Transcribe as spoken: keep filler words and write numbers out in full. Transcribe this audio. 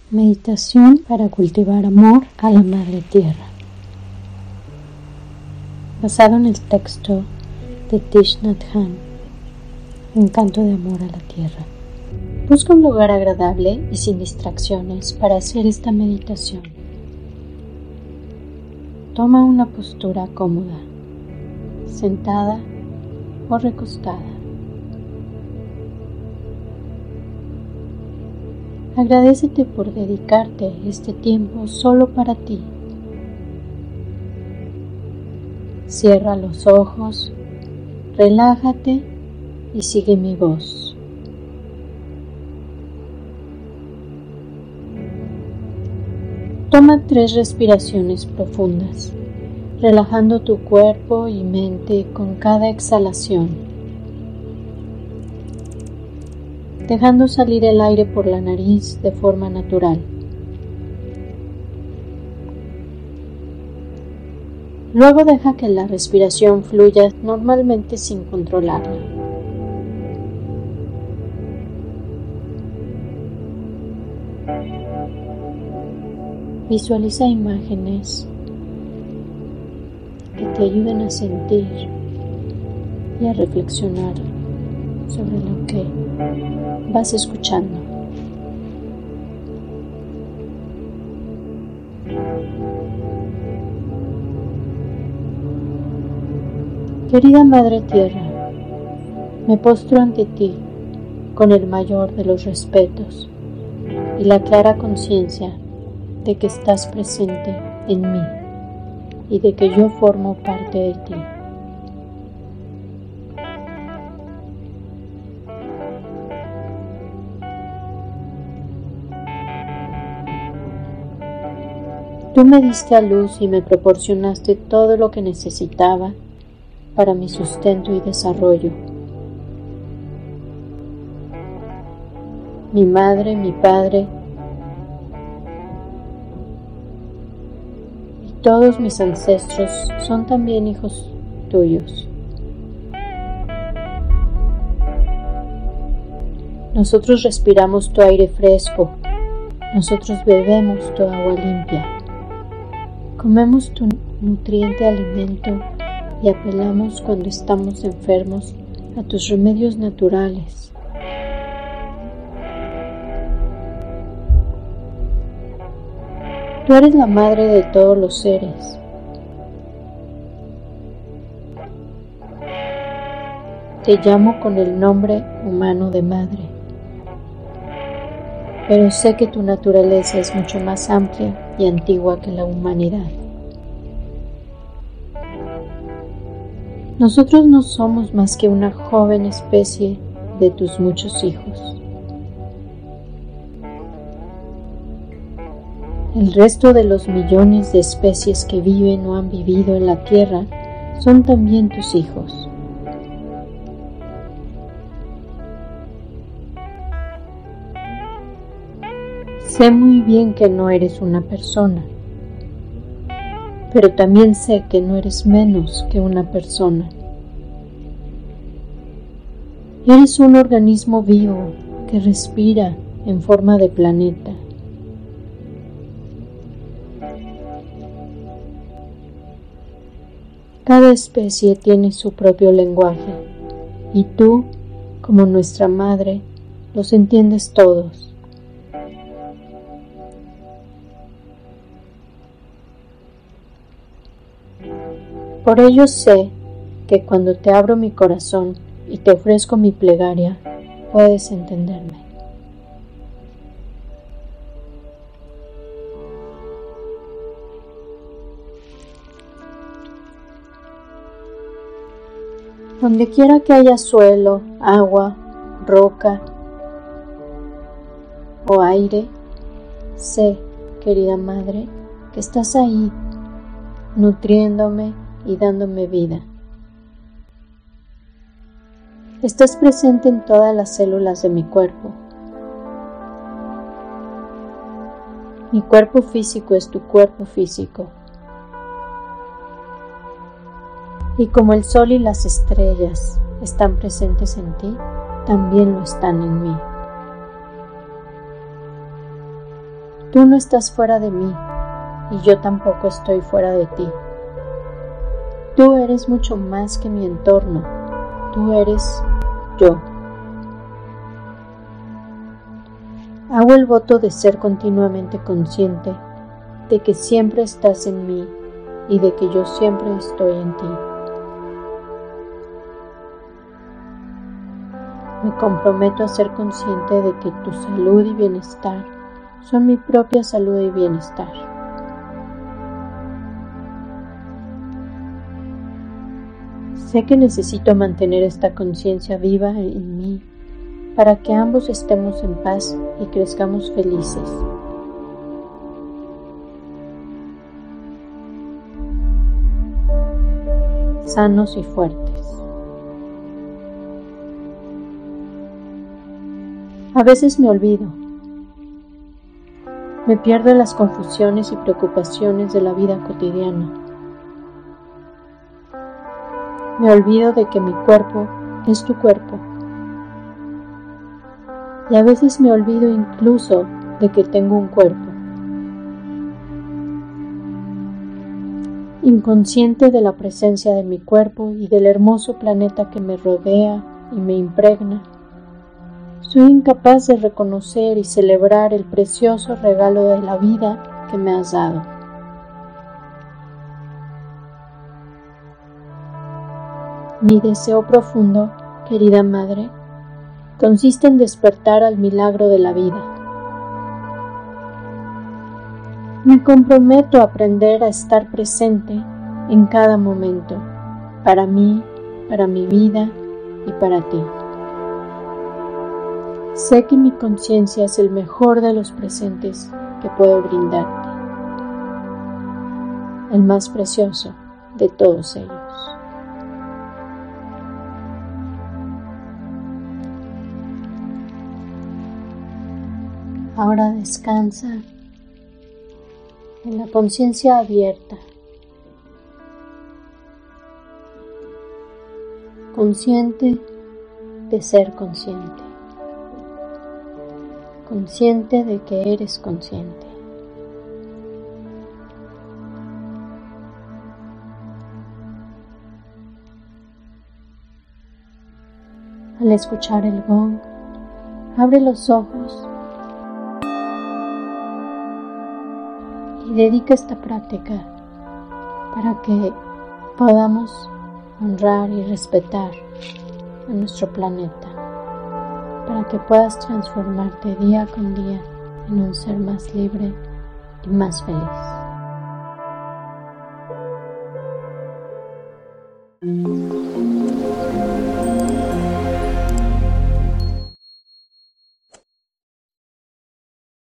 Meditación para cultivar amor a la Madre Tierra. Basado en el texto de Thich Nhat Hanh, Un canto de amor a la Tierra. Busca un lugar agradable y sin distracciones para hacer esta meditación. Toma una postura cómoda, sentada o recostada. Agradécete por dedicarte este tiempo solo para ti. Cierra los ojos, relájate y sigue mi voz. Toma tres respiraciones profundas, relajando tu cuerpo y mente con cada exhalación, dejando salir el aire por la nariz de forma natural. Luego deja que la respiración fluya normalmente sin controlarla. Visualiza imágenes que te ayuden a sentir y a reflexionar sobre lo que vas escuchando. Querida Madre Tierra, me postro ante ti con el mayor de los respetos y la clara conciencia de que estás presente en mí y de que yo formo parte de ti. Tú me diste a luz y me proporcionaste todo lo que necesitaba para mi sustento y desarrollo. Mi madre, mi padre y todos mis ancestros son también hijos tuyos. Nosotros respiramos tu aire fresco, nosotros bebemos tu agua limpia. Comemos tu nutriente alimento y apelamos cuando estamos enfermos a tus remedios naturales. Tú eres la madre de todos los seres. Te llamo con el nombre humano de madre, pero sé que tu naturaleza es mucho más amplia y antigua que la humanidad. Nosotros no somos más que una joven especie de tus muchos hijos. El resto de los millones de especies que viven o han vivido en la Tierra son también tus hijos. Sé muy bien que no eres una persona, pero también sé que no eres menos que una persona. Eres un organismo vivo que respira en forma de planeta. Cada especie tiene su propio lenguaje, y tú, como nuestra madre, los entiendes todos. Por ello sé que cuando te abro mi corazón y te ofrezco mi plegaria, puedes entenderme. Donde quiera que haya suelo, agua, roca o aire, sé, querida Madre, que estás ahí, nutriéndome y dándome vida. Estás presente en todas las células de mi cuerpo. Mi cuerpo físico es tu cuerpo físico. Y como el sol y las estrellas están presentes en ti, también lo están en mí. Tú no estás fuera de mí y yo tampoco estoy fuera de ti. Tú eres mucho más que mi entorno. Tú eres yo. Hago el voto de ser continuamente consciente de que siempre estás en mí y de que yo siempre estoy en ti. Me comprometo a ser consciente de que tu salud y bienestar son mi propia salud y bienestar. Sé que necesito mantener esta conciencia viva en mí para que ambos estemos en paz y crezcamos felices. Sanos y fuertes. A veces me olvido. Me pierdo en las confusiones y preocupaciones de la vida cotidiana. Me olvido de que mi cuerpo es tu cuerpo. Y a veces me olvido incluso de que tengo un cuerpo. Inconsciente de la presencia de mi cuerpo y del hermoso planeta que me rodea y me impregna, soy incapaz de reconocer y celebrar el precioso regalo de la vida que me has dado. Mi deseo profundo, querida Madre, consiste en despertar al milagro de la vida. Me comprometo a aprender a estar presente en cada momento, para mí, para mi vida y para ti. Sé que mi conciencia es el mejor de los presentes que puedo brindarte, el más precioso de todos ellos. Ahora descansa en la conciencia abierta, consciente de ser consciente, consciente de que eres consciente. Al escuchar el gong, abre los ojos y dedica esta práctica para que podamos honrar y respetar a nuestro planeta, para que puedas transformarte día con día en un ser más libre y más feliz.